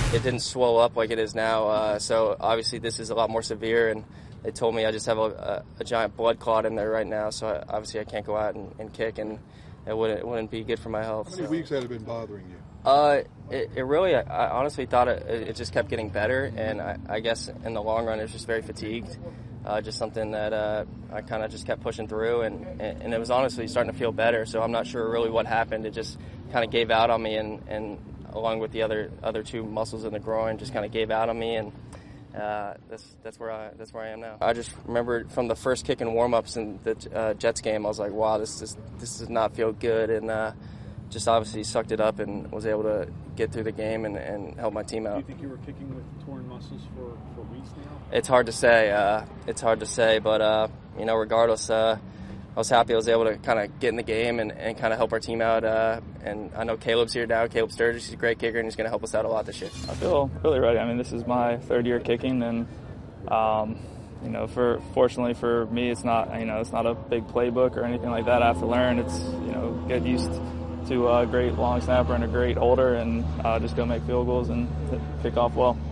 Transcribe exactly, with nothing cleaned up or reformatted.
it didn't swell up like it is now. Uh, so obviously this is a lot more severe, and they told me I just have a, a, a giant blood clot in there right now. So I, obviously I can't go out and, and kick, and it wouldn't it wouldn't be good for my health. How many so. weeks had it been bothering you? Uh, it, it really, I, I honestly thought it, it just kept getting better, and I, I guess in the long run it was just very fatigued. Uh, just something that uh, I kind of just kept pushing through, and, and it was honestly starting to feel better. So I'm not sure really what happened. It just kind of gave out on me, and, and along with the other other two muscles in the groin, just kind of gave out on me, and uh, that's that's where I that's where I am now. I just remember from the first kick and warm-ups in the uh, Jets game, I was like, wow, this is this does not feel good, and uh, just obviously sucked it up and was able to get through the game and, and help my team out. Do you think you were kicking with torn muscles for, for weeks now? It's hard to say. Uh, it's hard to say, but uh, you know, regardless, uh, I was happy I was able to kind of get in the game and, and kind of help our team out. Uh, and I know Caleb's here now. Caleb Sturgis, he's a great kicker, and he's going to help us out a lot this year. I feel really ready. I mean, this is my third year kicking, and um, you know, for fortunately for me, it's not you know it's not a big playbook or anything like that I have to learn. It's you know get used to a great long snapper and a great holder, and uh, just go make field goals and kick off well.